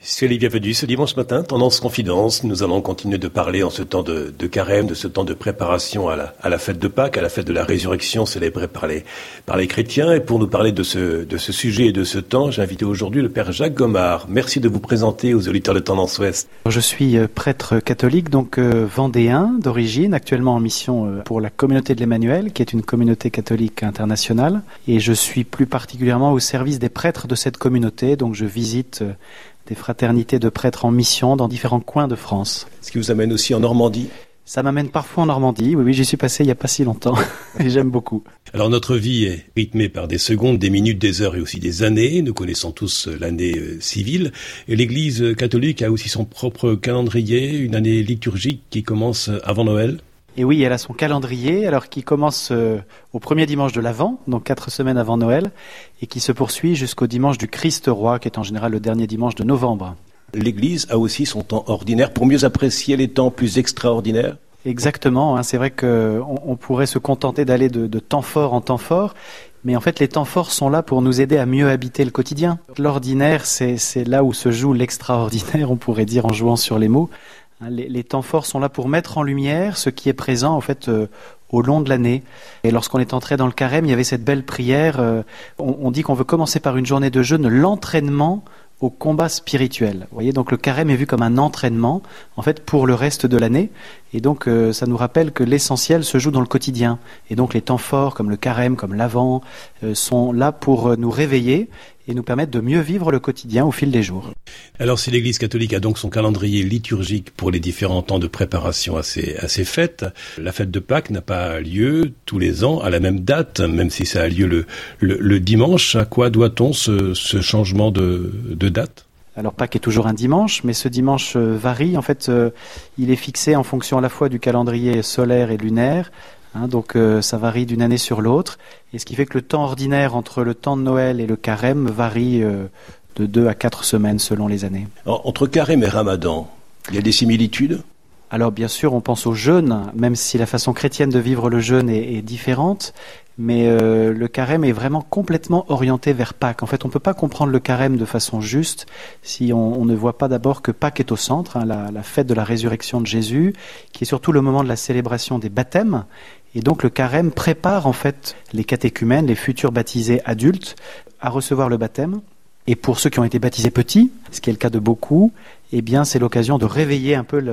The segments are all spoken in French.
Soyez les bienvenus ce dimanche matin, Tendance Confidence. Nous allons continuer de parler en ce temps de carême, de ce temps de préparation à la fête de Pâques, à la fête de la résurrection célébrée par les chrétiens. Et pour nous parler de ce sujet et de ce temps, j'ai invité aujourd'hui le Père Jacques Gomard. Merci de vous présenter aux auditeurs de Tendance Ouest. Je suis prêtre catholique, donc vendéen d'origine, actuellement en mission pour la communauté de l'Emmanuel, qui est une communauté catholique internationale. Et je suis plus particulièrement au service des prêtres de cette communauté, donc je visite des fraternités de prêtres en mission dans différents coins de France. Ce qui vous amène aussi en Normandie? Ça m'amène parfois en Normandie, oui, j'y suis passé il n'y a pas si longtemps, et j'aime beaucoup. Alors notre vie est rythmée par des secondes, des minutes, des heures et aussi des années. Nous connaissons tous l'année civile. Et l'Église catholique a aussi son propre calendrier, une année liturgique qui commence avant Noël. Et oui, elle a son calendrier, alors qui commence au premier dimanche de l'Avent, donc 4 semaines avant Noël, et qui se poursuit jusqu'au dimanche du Christ Roi, qui est en général le dernier dimanche de novembre. L'Église a aussi son temps ordinaire pour mieux apprécier les temps plus extraordinaires. Exactement, c'est vrai qu'on pourrait se contenter d'aller de temps fort en temps fort, mais en fait les temps forts sont là pour nous aider à mieux habiter le quotidien. L'ordinaire, c'est là où se joue l'extraordinaire, on pourrait dire en jouant sur les mots. Les temps forts sont là pour mettre en lumière ce qui est présent en fait au long de l'année. Et lorsqu'on est entré dans le carême, il y avait cette belle prière. On dit qu'on veut commencer par une journée de jeûne, l'entraînement au combat spirituel. Vous voyez, donc le carême est vu comme un entraînement en fait pour le reste de l'année. Et donc ça nous rappelle que l'essentiel se joue dans le quotidien. Et donc les temps forts comme le carême, comme l'Avent, sont là pour nous réveiller et nous permettre de mieux vivre le quotidien au fil des jours. Alors si l'Église catholique a donc son calendrier liturgique pour les différents temps de préparation à ces fêtes, la fête de Pâques n'a pas lieu tous les ans à la même date, même si ça a lieu le dimanche. À quoi doit-on ce changement de date ? Alors Pâques est toujours un dimanche, mais ce dimanche varie. En fait, il est fixé en fonction à la fois du calendrier solaire et lunaire. Donc ça varie d'une année sur l'autre, et ce qui fait que le temps ordinaire entre le temps de Noël et le carême varie de 2 à 4 semaines selon les années. Alors, entre carême et ramadan, il y a des similitudes ? Alors bien sûr on pense au jeûne, même si la façon chrétienne de vivre le jeûne est différente, mais le carême est vraiment complètement orienté vers Pâques. En fait on ne peut pas comprendre le carême de façon juste si on ne voit pas d'abord que Pâques est au centre, la fête de la résurrection de Jésus, qui est surtout le moment de la célébration des baptêmes. Et donc le carême prépare en fait les catéchumènes, les futurs baptisés adultes, à recevoir le baptême. Et pour ceux qui ont été baptisés petits, ce qui est le cas de beaucoup, eh bien c'est l'occasion de réveiller un peu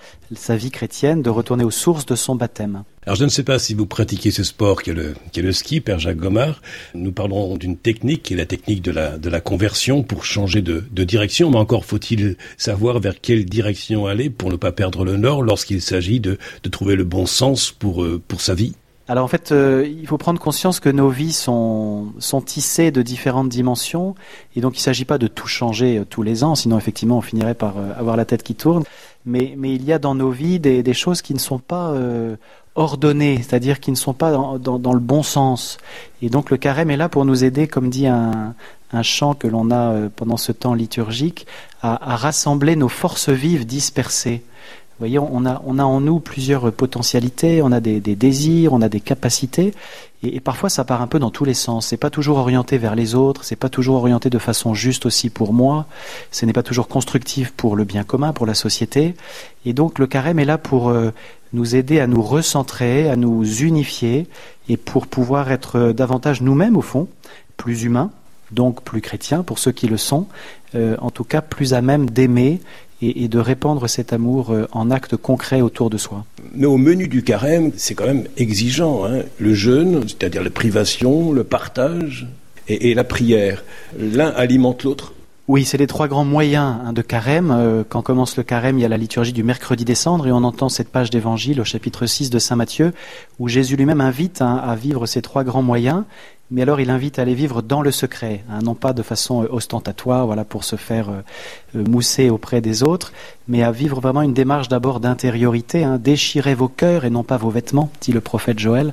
sa vie chrétienne, de retourner aux sources de son baptême. Alors je ne sais pas si vous pratiquez ce sport qui est le ski, Père Jacques Gomard. Nous parlons d'une technique qui est la technique de la conversion pour changer de direction, mais encore faut-il savoir vers quelle direction aller pour ne pas perdre le nord lorsqu'il s'agit de trouver le bon sens pour sa vie. Alors en fait, il faut prendre conscience que nos vies sont tissées de différentes dimensions, et donc il ne s'agit pas de tout changer tous les ans, sinon effectivement on finirait par avoir la tête qui tourne, mais il y a dans nos vies des choses qui ne sont pas ordonnées, c'est-à-dire qui ne sont pas dans le bon sens. Et donc le carême est là pour nous aider, comme dit un chant que l'on a pendant ce temps liturgique, à rassembler nos forces vives dispersées. Vous voyez, on a en nous plusieurs potentialités, on a des désirs, on a des capacités, et parfois ça part un peu dans tous les sens. C'est pas toujours orienté vers les autres, c'est pas toujours orienté de façon juste aussi pour moi, ce n'est pas toujours constructif pour le bien commun, pour la société. Et donc le carême est là pour nous aider à nous recentrer, à nous unifier, et pour pouvoir être davantage nous-mêmes au fond, plus humains, donc plus chrétiens pour ceux qui le sont, en tout cas plus à même d'aimer et de répandre cet amour en actes concrets autour de soi. Mais au menu du carême, c'est quand même exigeant, le jeûne, c'est-à-dire la privation, le partage et la prière. L'un alimente l'autre. Oui, c'est les 3 grands moyens de carême. Quand commence le carême, il y a la liturgie du mercredi des cendres, et on entend cette page d'évangile au chapitre 6 de Saint Matthieu, où Jésus lui-même invite à vivre ces 3 grands moyens. Mais alors il invite à les vivre dans le secret, non pas de façon ostentatoire, pour se faire mousser auprès des autres, mais à vivre vraiment une démarche d'abord d'intériorité, déchirez vos cœurs et non pas vos vêtements, dit le prophète Joël.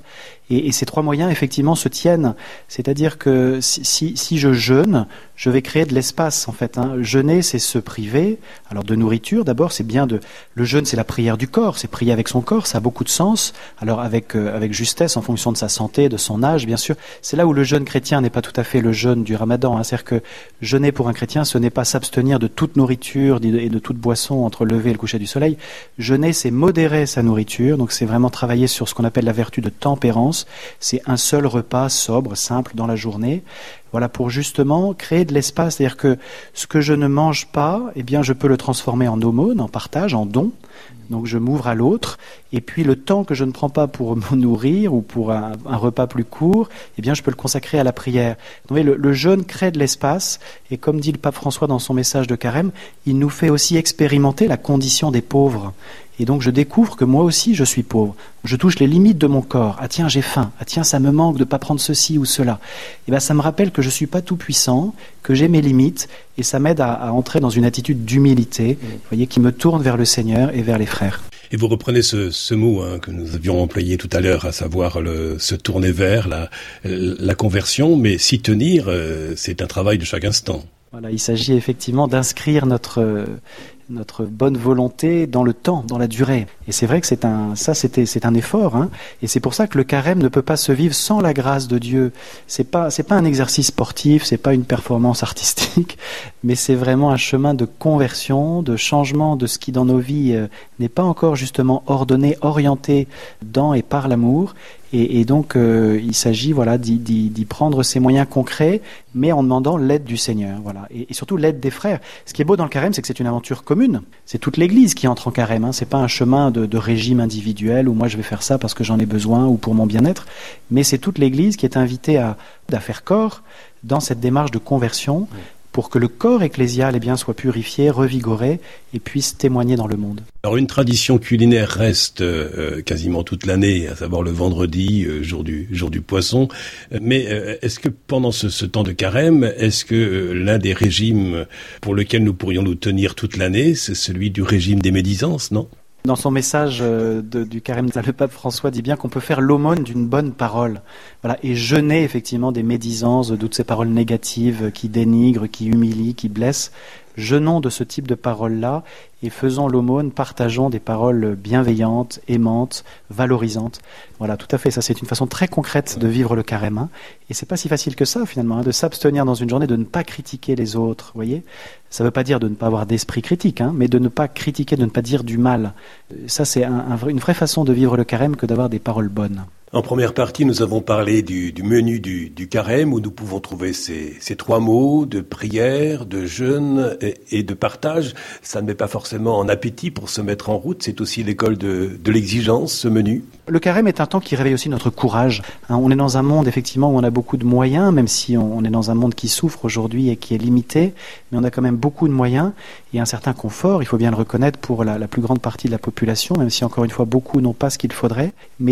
Et ces 3 moyens, effectivement, se tiennent. C'est-à-dire que si je jeûne, je vais créer de l'espace, en fait. Jeûner, c'est se priver. Alors, de nourriture, d'abord, c'est bien le jeûne, c'est la prière du corps. C'est prier avec son corps, ça a beaucoup de sens. Alors, avec justesse, en fonction de sa santé, de son âge, bien sûr. C'est là où le jeûne chrétien n'est pas tout à fait le jeûne du Ramadan. C'est-à-dire que jeûner pour un chrétien, ce n'est pas s'abstenir de toute nourriture et de toute boisson entre le lever et le coucher du soleil. Jeûner, c'est modérer sa nourriture. Donc, c'est vraiment travailler sur ce qu'on appelle la vertu de tempérance. C'est un seul repas sobre, simple dans la journée. Voilà, pour justement créer de l'espace. C'est-à-dire que ce que je ne mange pas, eh bien, je peux le transformer en aumône, en partage, en don. Donc, je m'ouvre à l'autre. Et puis, le temps que je ne prends pas pour me nourrir ou pour un repas plus court, eh bien, je peux le consacrer à la prière. Donc, le jeûne crée de l'espace. Et comme dit le pape François dans son message de Carême, il nous fait aussi expérimenter la condition des pauvres. Et donc je découvre que moi aussi je suis pauvre. Je touche les limites de mon corps. Ah tiens, j'ai faim. Ah tiens, ça me manque de pas prendre ceci ou cela. Et ben ça me rappelle que je suis pas tout puissant, que j'ai mes limites, et ça m'aide à entrer dans une attitude d'humilité, vous voyez, qui me tourne vers le Seigneur et vers les frères. Et vous reprenez ce mot que nous avions employé tout à l'heure, à savoir se tourner vers la conversion, mais s'y tenir, c'est un travail de chaque instant. Voilà, il s'agit effectivement d'inscrire notre bonne volonté dans le temps, dans la durée. Et c'est vrai que c'est un effort, et c'est pour ça que le carême ne peut pas se vivre sans la grâce de Dieu. C'est pas un exercice sportif, c'est pas une performance artistique, mais c'est vraiment un chemin de conversion, de changement de ce qui dans nos vies n'est pas encore justement ordonné, orienté dans et par l'amour. Et donc, il s'agit, voilà, d'y prendre ses moyens concrets, mais en demandant l'aide du Seigneur, voilà, et surtout l'aide des frères. Ce qui est beau dans le carême, c'est que c'est une aventure commune. C'est toute l'Église qui entre en carême. C'est pas un chemin de régime individuel où moi je vais faire ça parce que j'en ai besoin ou pour mon bien-être, mais c'est toute l'Église qui est invitée à faire corps dans cette démarche de conversion pour que le corps ecclésial soit purifié, revigoré et puisse témoigner dans le monde. Alors une tradition culinaire reste quasiment toute l'année, à savoir le vendredi, jour du poisson. Mais est-ce que pendant ce temps de carême, est-ce que l'un des régimes pour lequel nous pourrions nous tenir toute l'année, c'est celui du régime des médisances, non ? Dans son message du carême, le pape François dit bien qu'on peut faire l'aumône d'une bonne parole, voilà, et jeûner effectivement des médisances, de toutes ces paroles négatives qui dénigrent, qui humilient, qui blessent. Jeûnons de ce type de paroles-là et faisons l'aumône, partageons des paroles bienveillantes, aimantes, valorisantes. Voilà, tout à fait, ça c'est une façon très concrète de vivre le carême. Et c'est pas si facile que ça finalement, de s'abstenir dans une journée, de ne pas critiquer les autres, vous voyez. Ça veut pas dire de ne pas avoir d'esprit critique, mais de ne pas critiquer, de ne pas dire du mal. Ça c'est une vraie façon de vivre le carême que d'avoir des paroles bonnes. En première partie, nous avons parlé du menu du carême où nous pouvons trouver ces 3 mots de prière, de jeûne et de partage. Ça ne met pas forcément en appétit pour se mettre en route. C'est aussi l'école de l'exigence, ce menu. Le carême est un temps qui réveille aussi notre courage. On est dans un monde effectivement où on a beaucoup de moyens, même si on est dans un monde qui souffre aujourd'hui et qui est limité, mais on a quand même beaucoup de moyens et un certain confort, il faut bien le reconnaître, pour la plus grande partie de la population, même si encore une fois beaucoup n'ont pas ce qu'il faudrait.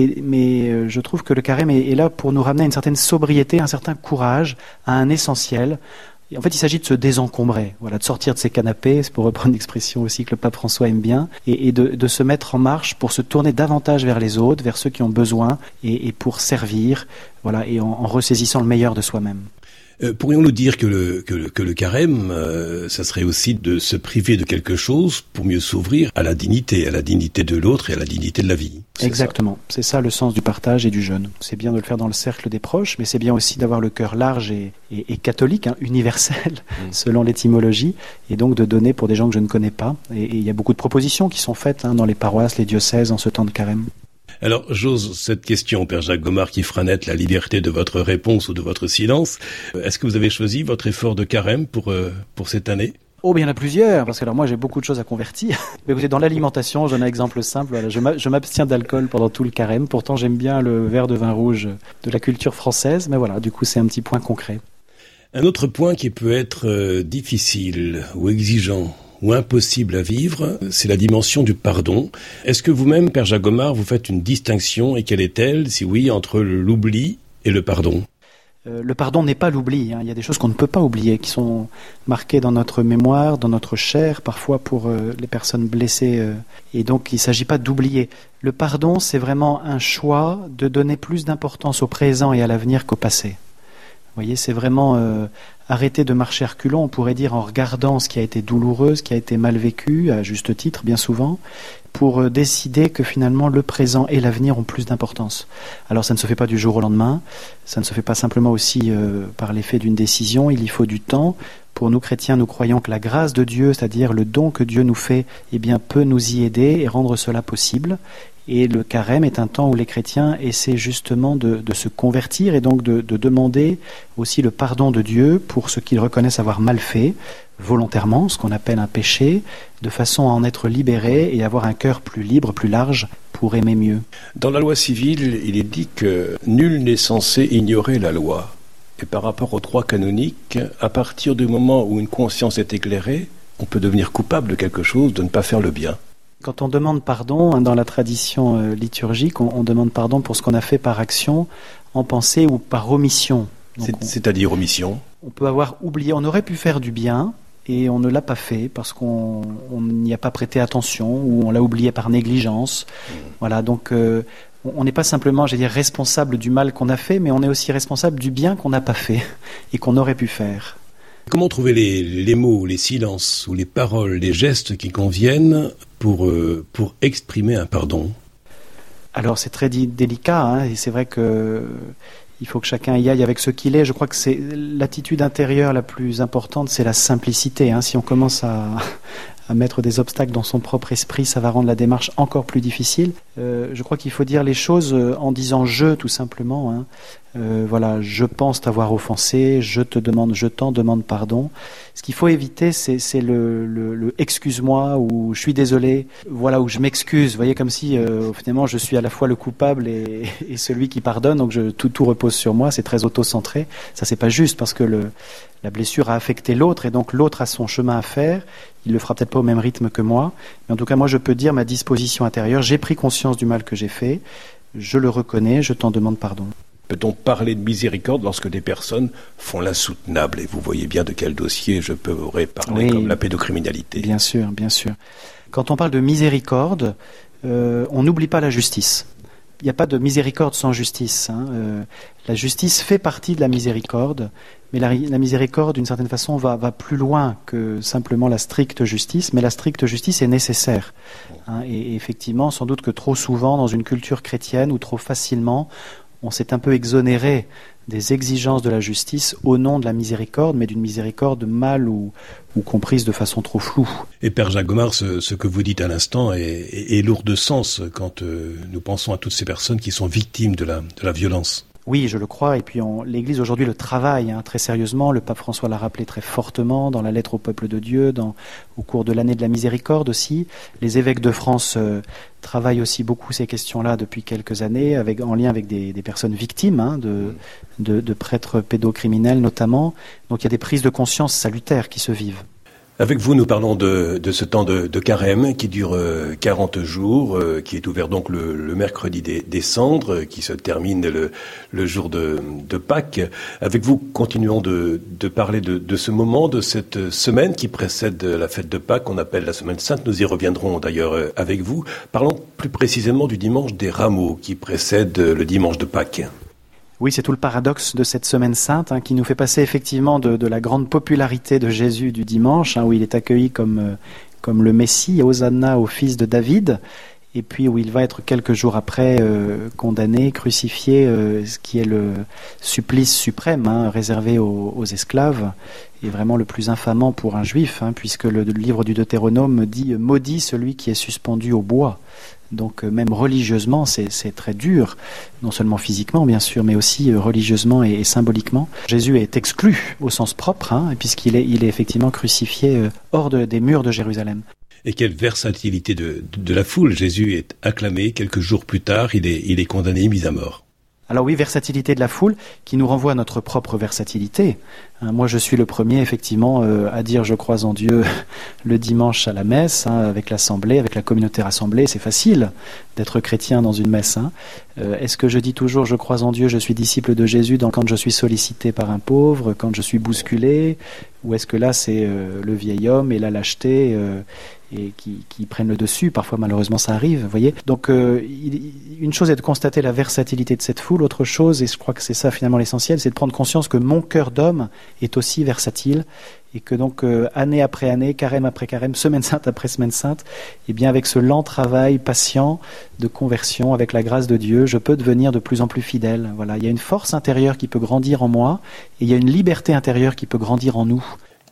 Mais je trouve que le carême est là pour nous ramener à une certaine sobriété, un certain courage, à un essentiel. Et en fait, il s'agit de se désencombrer, voilà, de sortir de ses canapés, c'est pour reprendre une expression aussi que le pape François aime bien, et de se mettre en marche pour se tourner davantage vers les autres, vers ceux qui ont besoin, et pour servir, voilà, et en ressaisissant le meilleur de soi-même. Pourrions-nous dire que le carême, ça serait aussi de se priver de quelque chose pour mieux s'ouvrir à la dignité de l'autre et à la dignité de la vie. Exactement, c'est ça le sens du partage et du jeûne. C'est bien de le faire dans le cercle des proches, mais c'est bien aussi d'avoir le cœur large et catholique, universel, selon l'étymologie, et donc de donner pour des gens que je ne connais pas. Et il y a beaucoup de propositions qui sont faites dans les paroisses, les diocèses en ce temps de carême. Alors, j'ose cette question, Père Jacques Gomard, qui fera naître la liberté de votre réponse ou de votre silence. Est-ce que vous avez choisi votre effort de carême pour cette année ? Oh, bien il y en a plusieurs, parce que alors moi j'ai beaucoup de choses à convertir. Mais écoutez, dans l'alimentation, j'en ai un exemple simple. Voilà, je m'abstiens d'alcool pendant tout le carême. Pourtant, j'aime bien le verre de vin rouge de la culture française. Mais voilà, du coup, c'est un petit point concret. Un autre point qui peut être difficile ou exigeant ou impossible à vivre, c'est la dimension du pardon. Est-ce que vous-même, Père Jacques Gomard, vous faites une distinction, et quelle est-elle, si oui, entre l'oubli et le pardon ? Le pardon n'est pas l'oubli. Il y a des choses qu'on ne peut pas oublier, qui sont marquées dans notre mémoire, dans notre chair, parfois pour les personnes blessées. Et donc, il ne s'agit pas d'oublier. Le pardon, c'est vraiment un choix de donner plus d'importance au présent et à l'avenir qu'au passé. Vous voyez, c'est vraiment arrêter de marcher à reculons, on pourrait dire, en regardant ce qui a été douloureux, ce qui a été mal vécu, à juste titre, bien souvent, pour décider que finalement le présent et l'avenir ont plus d'importance. Alors ça ne se fait pas du jour au lendemain, ça ne se fait pas simplement aussi par l'effet d'une décision, il y faut du temps. Pour nous chrétiens, nous croyons que la grâce de Dieu, c'est-à-dire le don que Dieu nous fait, eh bien, peut nous y aider et rendre cela possible. Et le carême est un temps où les chrétiens essaient justement de se convertir et donc de demander aussi le pardon de Dieu pour ce qu'ils reconnaissent avoir mal fait, volontairement, ce qu'on appelle un péché, de façon à en être libérés et avoir un cœur plus libre, plus large, pour aimer mieux. Dans la loi civile, il est dit que nul n'est censé ignorer la loi. Et par rapport aux droits canoniques, à partir du moment où une conscience est éclairée, on peut devenir coupable de quelque chose, de ne pas faire le bien. Quand on demande pardon, dans la tradition liturgique, on demande pardon pour ce qu'on a fait par action, en pensée ou par omission. C'est-à-dire omission ? On peut avoir oublié, on aurait pu faire du bien et on ne l'a pas fait parce qu'on n'y a pas prêté attention ou on l'a oublié par négligence. Voilà, donc on n'est pas simplement, responsable du mal qu'on a fait, mais on est aussi responsable du bien qu'on n'a pas fait et qu'on aurait pu faire. Comment trouver les mots, les silences ou les paroles, les gestes qui conviennent pour exprimer un pardon ? Alors c'est très délicat, et c'est vrai que il faut que chacun y aille avec ce qu'il est. Je crois que c'est l'attitude intérieure la plus importante, c'est la simplicité. Si on commence à mettre des obstacles dans son propre esprit, ça va rendre la démarche encore plus difficile. Je crois qu'il faut dire les choses en disant « je » tout simplement. Voilà, je pense t'avoir offensé, je t'en demande pardon. Ce qu'il faut éviter, c'est le excuse-moi ou je suis désolé, voilà, ou je m'excuse. Vous voyez, comme si finalement je suis à la fois le coupable et celui qui pardonne, donc tout repose sur moi, c'est très auto-centré. Ça, c'est pas juste parce que la blessure a affecté l'autre et donc l'autre a son chemin à faire. Il le fera peut-être pas au même rythme que moi, mais en tout cas, moi, je peux dire ma disposition intérieure. J'ai pris conscience du mal que j'ai fait, je le reconnais, je t'en demande pardon. Peut-on parler de miséricorde lorsque des personnes font l'insoutenable ? Et vous voyez bien de quel dossier je pourrais parler, comme la pédocriminalité. Bien sûr, bien sûr. Quand on parle de miséricorde, on n'oublie pas la justice. Il n'y a pas de miséricorde sans justice. La justice fait partie de la miséricorde, mais la miséricorde, d'une certaine façon, va plus loin que simplement la stricte justice, mais la stricte justice est nécessaire. Et effectivement, sans doute que trop souvent, dans une culture chrétienne, ou trop facilement, on s'est un peu exonéré des exigences de la justice au nom de la miséricorde, mais d'une miséricorde mal ou comprise de façon trop floue. Et Père Jacques Gomard, ce que vous dites à l'instant est lourd de sens quand nous pensons à toutes ces personnes qui sont victimes de la violence. Oui, je le crois, et puis l'Église aujourd'hui le travaille très sérieusement. Le pape François l'a rappelé très fortement dans la lettre au peuple de Dieu, au cours de l'année de la miséricorde aussi. Les évêques de France travaillent aussi beaucoup ces questions-là depuis quelques années, en lien avec des personnes victimes de prêtres pédocriminels notamment. Donc il y a des prises de conscience salutaires qui se vivent. Avec vous, nous parlons de ce temps de carême qui dure 40 jours, qui est ouvert donc le mercredi des Cendres, qui se termine le jour de Pâques. Avec vous, continuons de parler de ce moment, de cette semaine qui précède la fête de Pâques, qu'on appelle la Semaine Sainte. Nous y reviendrons d'ailleurs avec vous. Parlons plus précisément du dimanche des Rameaux, qui précède le dimanche de Pâques. Oui, c'est tout le paradoxe de cette semaine sainte qui nous fait passer effectivement de la grande popularité de Jésus du dimanche, où il est accueilli comme le Messie, Hosanna au fils de David, et puis où il va être quelques jours après condamné, crucifié, ce qui est le supplice suprême réservé aux esclaves, et vraiment le plus infamant pour un juif, puisque le livre du Deutéronome dit « Maudit celui qui est suspendu au bois ». Donc même religieusement, c'est très dur, non seulement physiquement bien sûr, mais aussi religieusement et symboliquement. Jésus est exclu au sens propre, puisqu'il est effectivement crucifié hors des murs de Jérusalem. Et quelle versatilité de la foule. Jésus est acclamé, quelques jours plus tard, il est condamné, mis à mort. Alors oui, versatilité de la foule qui nous renvoie à notre propre versatilité. Moi, je suis le premier, effectivement, à dire je crois en Dieu le dimanche à la messe, avec l'assemblée, avec la communauté rassemblée. C'est facile d'être chrétien dans une messe. Est-ce que je dis toujours je crois en Dieu, je suis disciple de Jésus quand je suis sollicité par un pauvre, quand je suis bousculé, ou est-ce que là c'est le vieil homme et la lâcheté et qui prennent le dessus? Parfois, malheureusement, ça arrive, vous voyez. Donc, une chose est de constater la versatilité de cette foule. Autre chose, et je crois que c'est ça finalement l'essentiel, c'est de prendre conscience que mon cœur d'homme est aussi versatile et que donc, année après année, carême après carême, semaine sainte après semaine sainte, et bien avec ce lent travail patient de conversion, avec la grâce de Dieu, je peux devenir de plus en plus fidèle. Voilà, il y a une force intérieure qui peut grandir en moi et il y a une liberté intérieure qui peut grandir en nous.